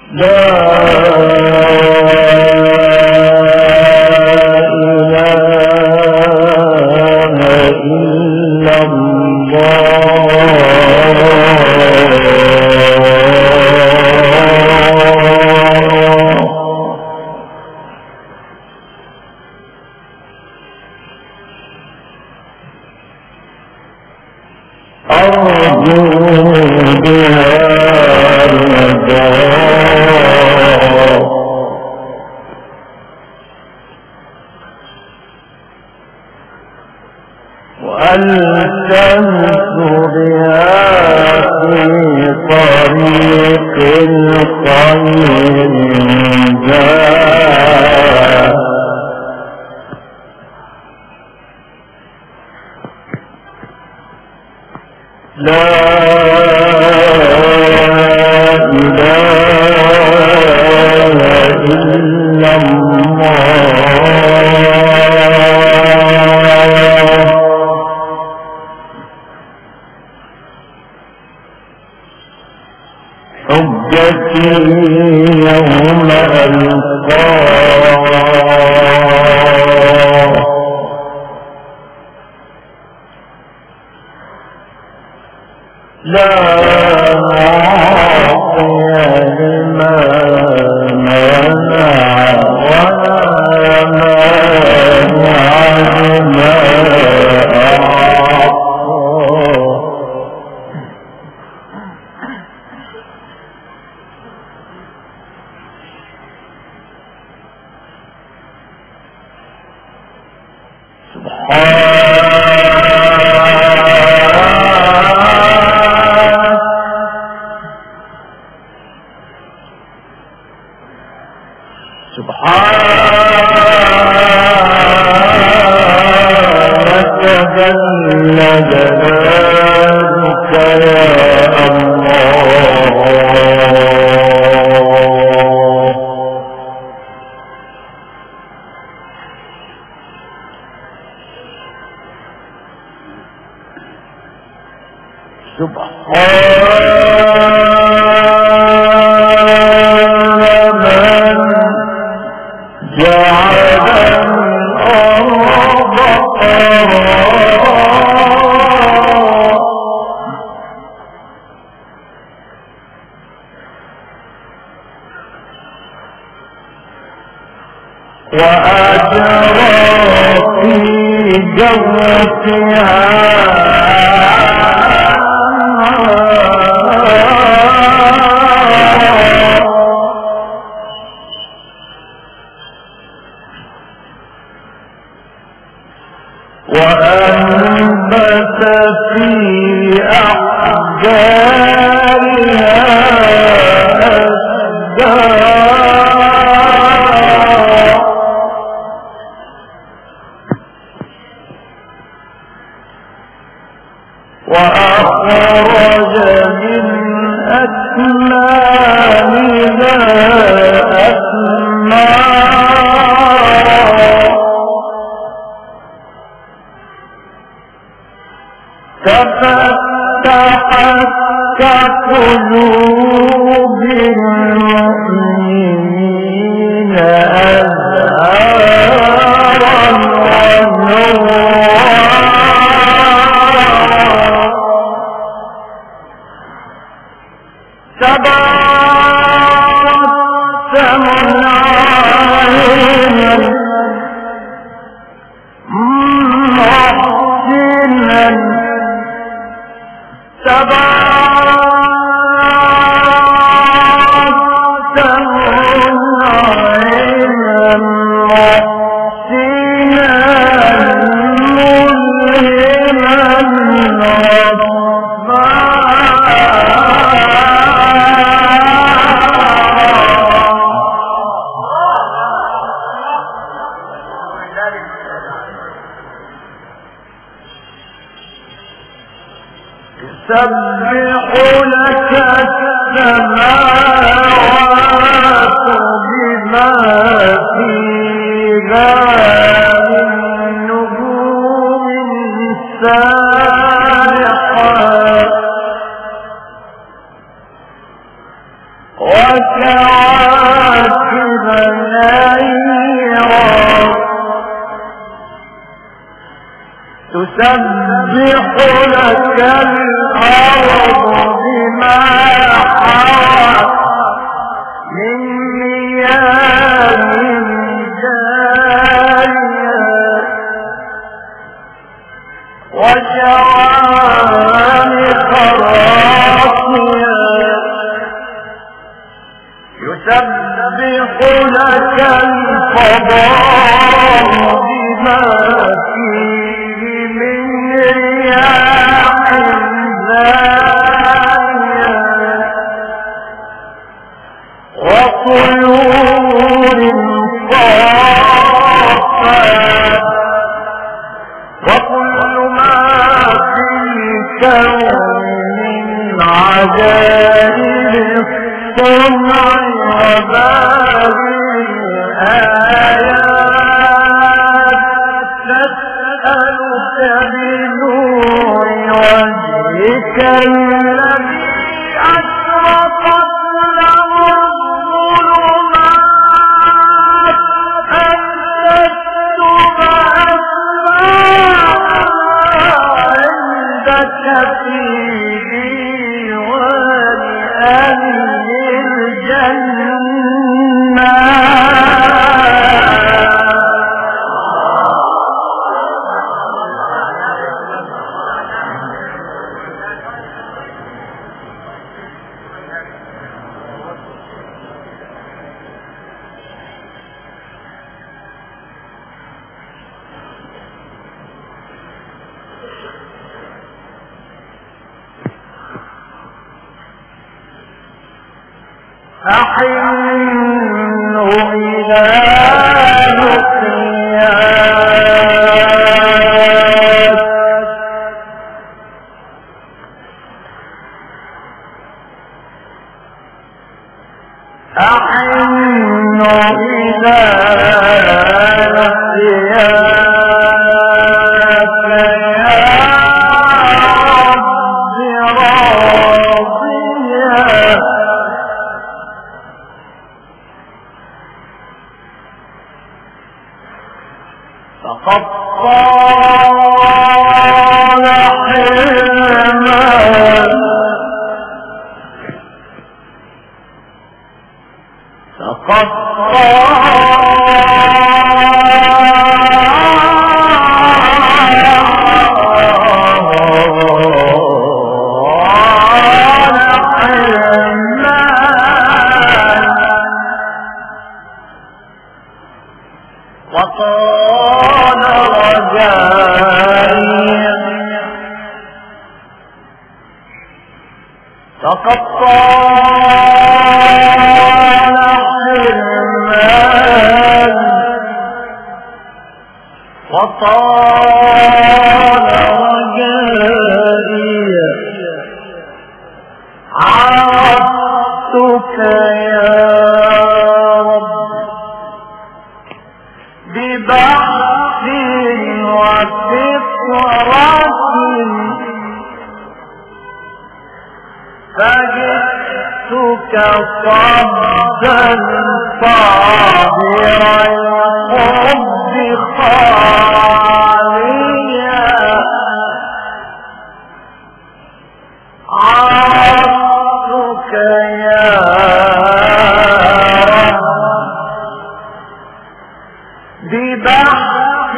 وَأَنْ كواكب نيرا تسبح لك الأرض بما حوت من مياه جارية وشوامخ راسية يسبح لك الفضاء بما فيه من رياح زانية وطيور صافات وكل ما في الكون من عجائب الصنع وباهي الآيات نسألك بنور وجهك الذي أشرقت له الظلمات أن تكتب أسماء عندك في ديوان أهل الجنة. أحن إلى لقياك أحن إلى لقياك يا رب راضيا فقد طال حرمان فقد وطال رجائي فقد طال حرمان وطال رجائي عرفتك يا ببحث وفكرة فجئتك صبا صابرا الحب خاليا عرفتك يا ببحث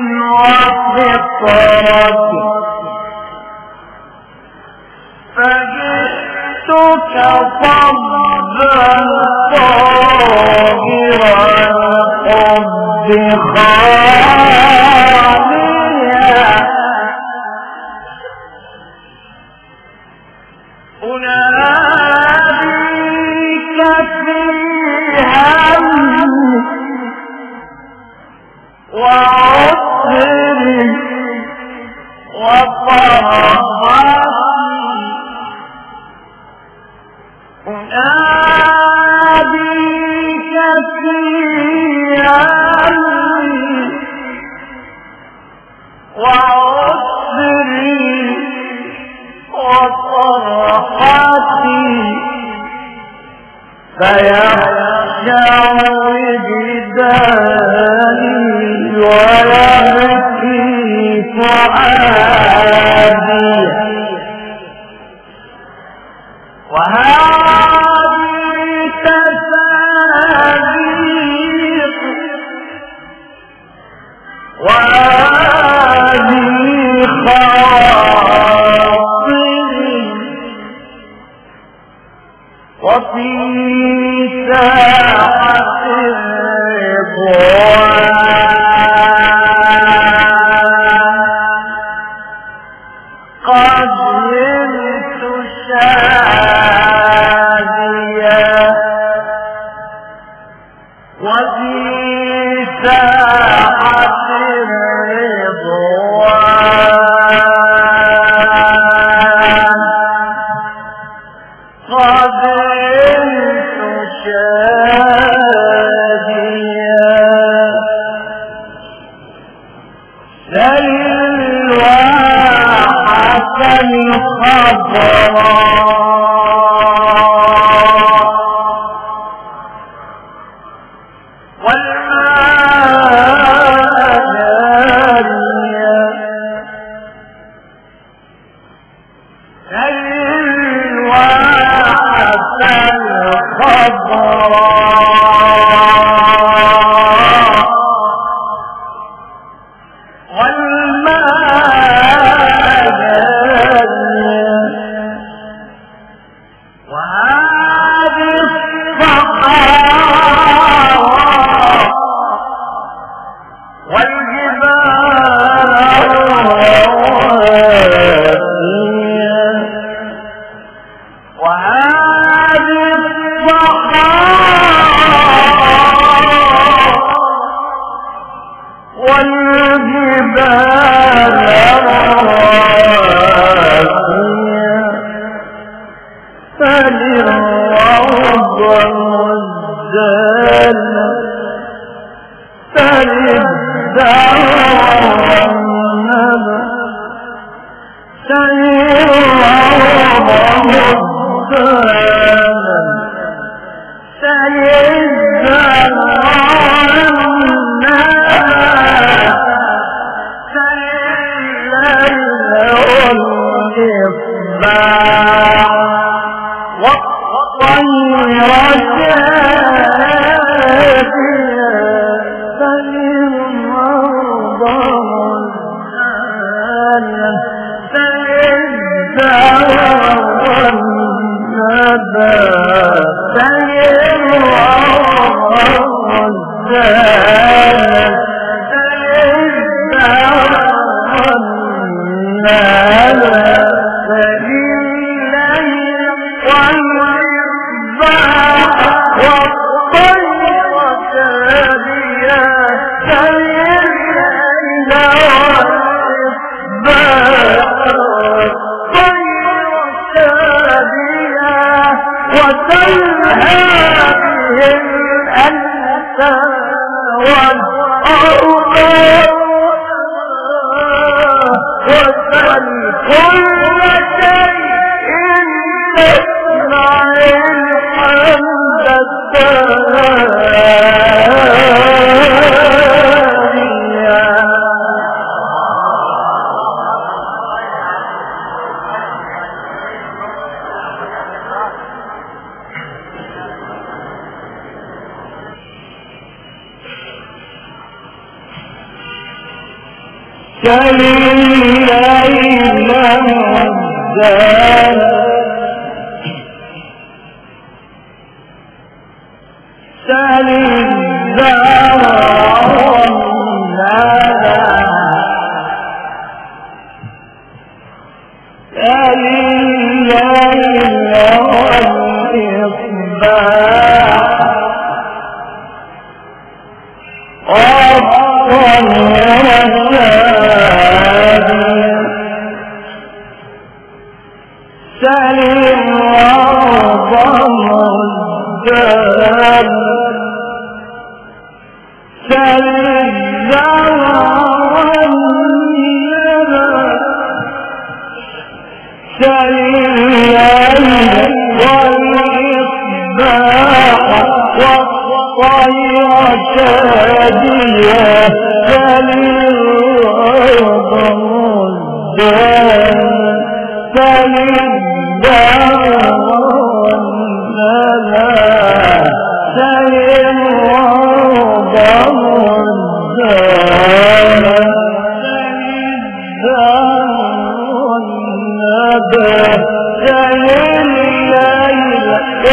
وفطرة فجئتك صبا طاهرا الحب خاليا أناديك في همي وعسري وفرحتي أناديك في همي وعسري وفرحتي يخشع وجداني ويبكي فؤادي وهذه تسابيق وهذه خاطر وفي ساعة الرضوان قد نلت شاديا وفي ساعة الرضوان قد نلت شاديا سلواحة الخضراء والماء جاريا سلواحة الخضراء والماء جاريا وهذه الصحراء والجبال الرواسية وهذه الصحراء والجبال الرواسية فللروض والزال فللدار والنبى فللروض والزال فللدار والنبى فللليل والإصباح والطير شادية فللمرض والزانية فللدار والنبى فللمرض والزانية فللدار والنبى والإصباح والطير شادية فللأرض مزدان فللدار والنلا فللأرض مزدان فللدار والنبا فللليل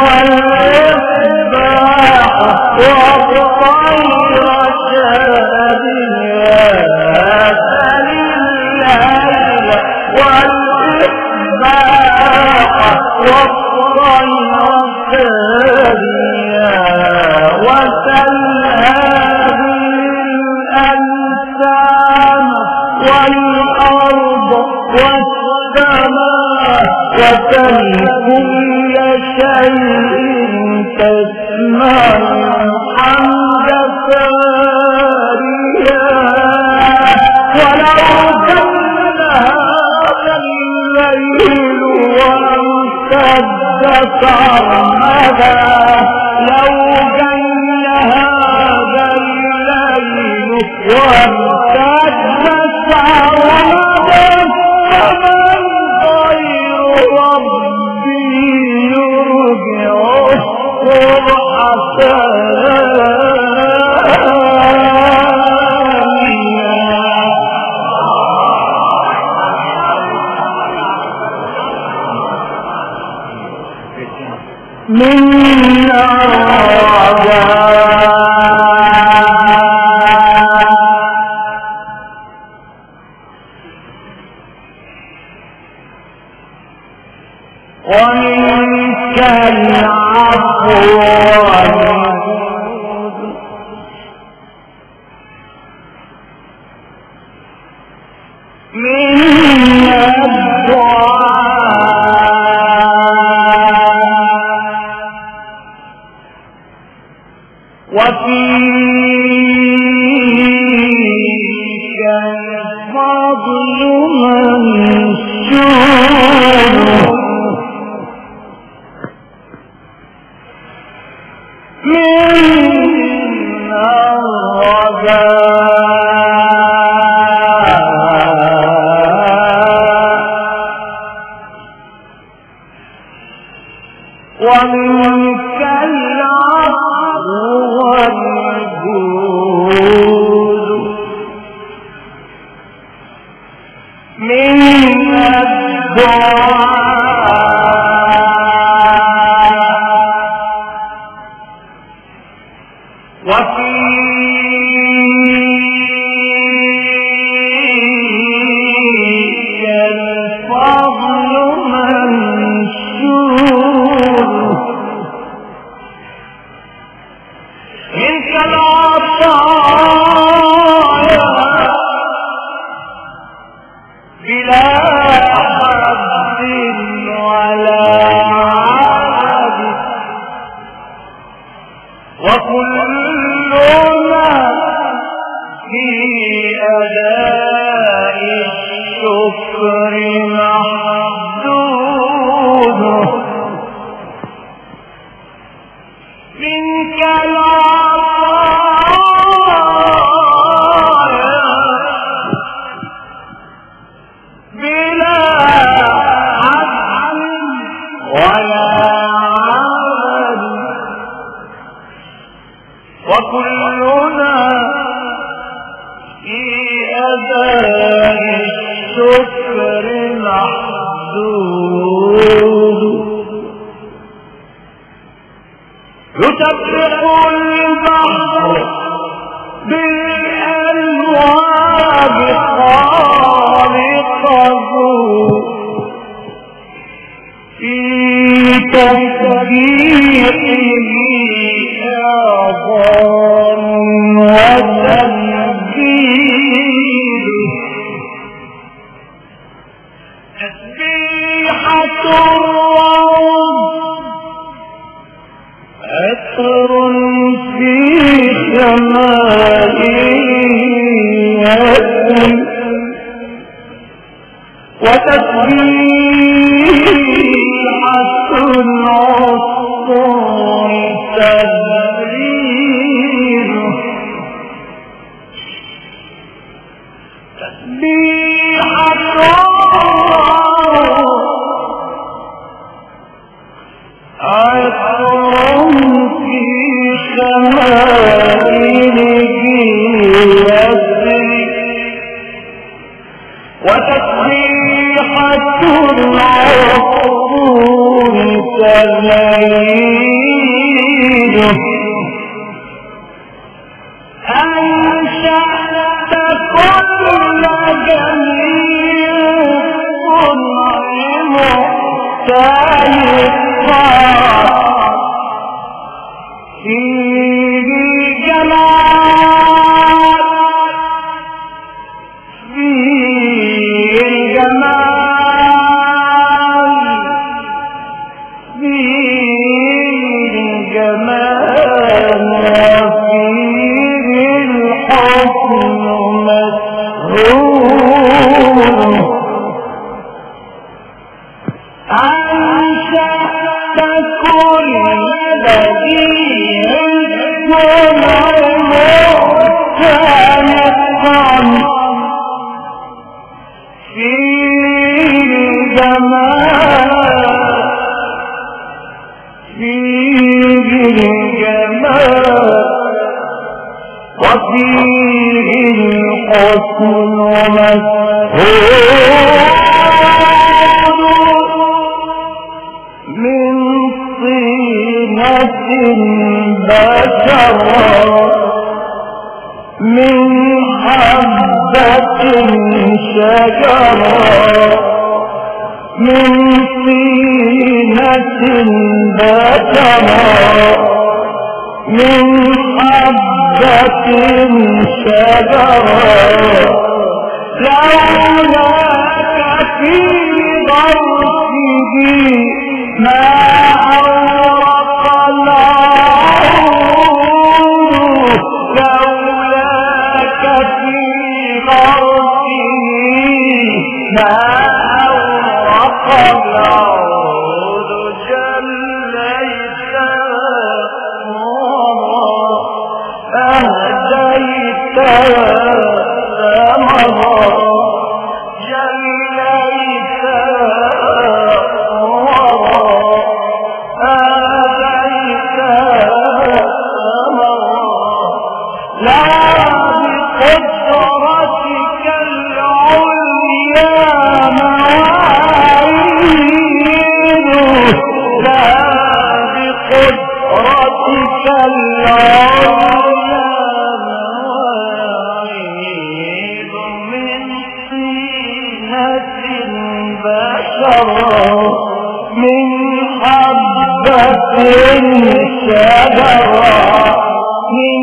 والإصباح والطير شادية فللليل والإصباح والطير شادية وتلهذه الأنسان والأرض والسماء وتل كل شيء تسمع حمد ساريا ولو كان هذا الليل وامتد سرمدا لو كان هذا الليل وامتد سرمدا فمن غير ربي يرجع الصبح من ومنك العفو والجود من الدعاء وفيك الفضل منشور من الرجاء ومنك العفو والجود من الدعاء وفيك الفضل منشور منك العطايا بلا حد ولا عدد وكلنا في أداء الشكر محدود منك العطايا بلا عدل ولا عدد وكلنا في أداء الشكر محدود يسبح البحر بالألواح خالقه في تسبيحه أعظام وتنبيه تسبيحة الروض عطر في سمائه وتسبيحة العصر تدري فيه الجمال فيه الجمال فيه الجمال وفيه الحسن مسرور أنشأت كل بديع ومعتنقا فيه الجمال فيه الجمال وفيه الحسن مسرور من طينة بشرا من حبة شجرا من طينة بشرا من حبة شجرا لولاك في ضرفه ما أورق العود لولاك في ضرفه ما أورق العود جليت أهديت ثمرا جليت أهديت ثمرا لا بقدرتك العليا معايد لا بقدرتك العليا معايد من طينة بشرا من حبة شجرا من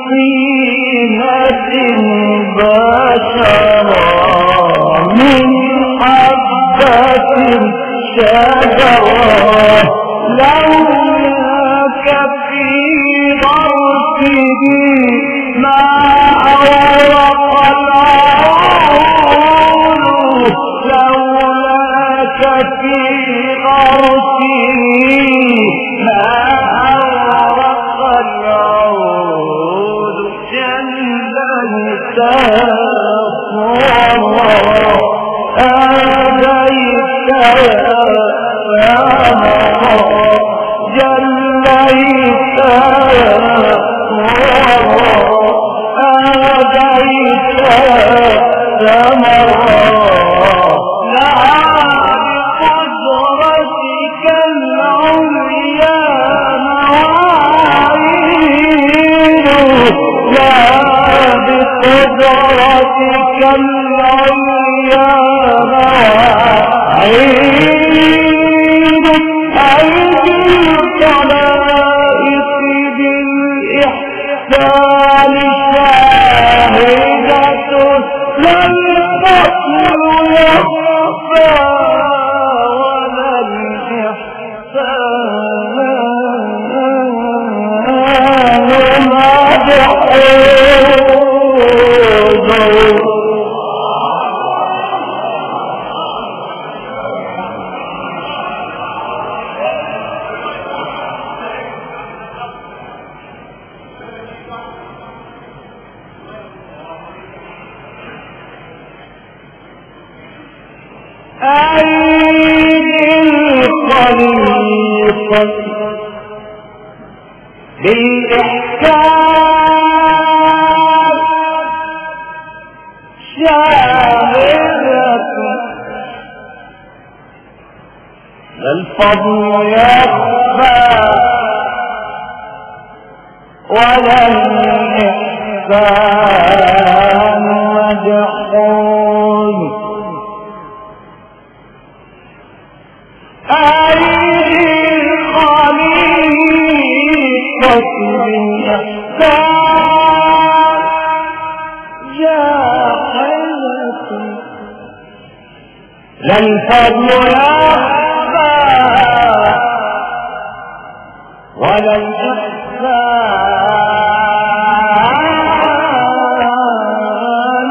طينة بشرا من حبة شجرا لولاك في ضرفه ما أورق العود لولاك في ضرفه ما أورق العود جليت صورا آليت ثمرا جليت صورا آليت ثمرا لا بقدرتك العليا معايد لا بقدرتك العليا معايد أيدي الخلائق بالإحسان شاهدة لا القتل يخفى ولا الإحسان مدحوظ أيدي الخليقة بالإحكام شاهدة الفضل يخفى ولا الإحسان مدحوظ أيدي الخليقة بالإحسان جاحدة لا الفضل يخفى ولا الإحسان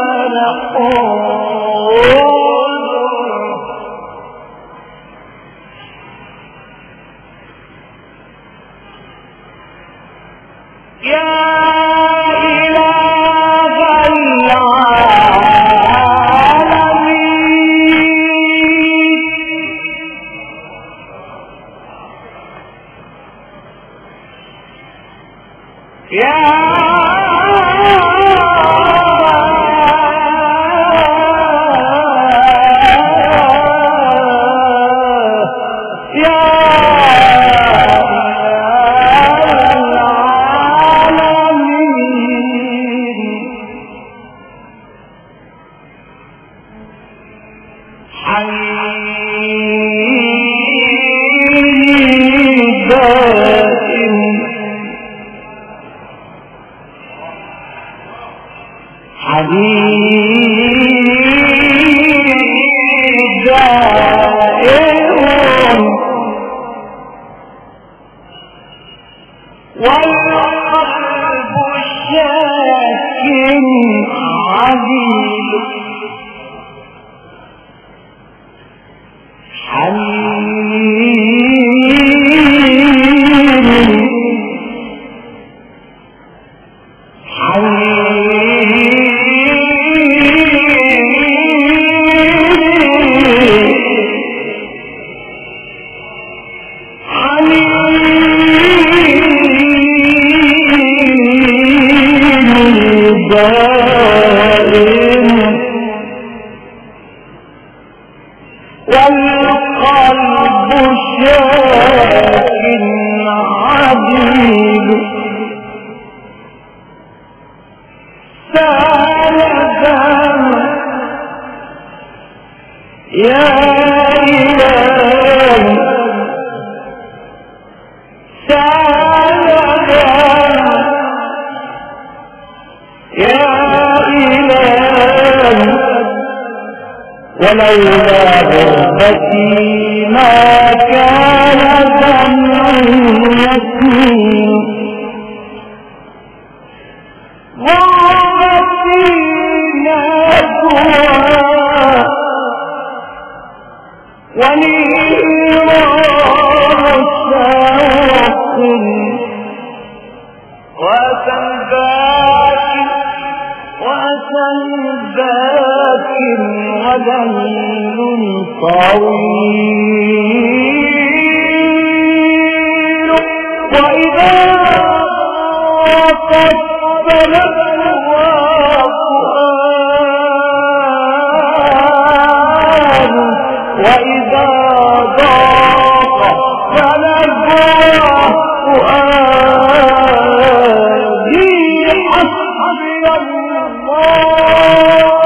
منقول يا والقلب شاكٍ عديد والقلب شاكٍ عديد سالدان يا إلهي سالدان يا إلهي ولولا غربتي ما كان ذنبي غربتي نادوها ونيران شاق وسلباك وليل طويل وإذا قد بلغوا فؤاد وإذا ضاق بلغوا فؤادي حسبي الله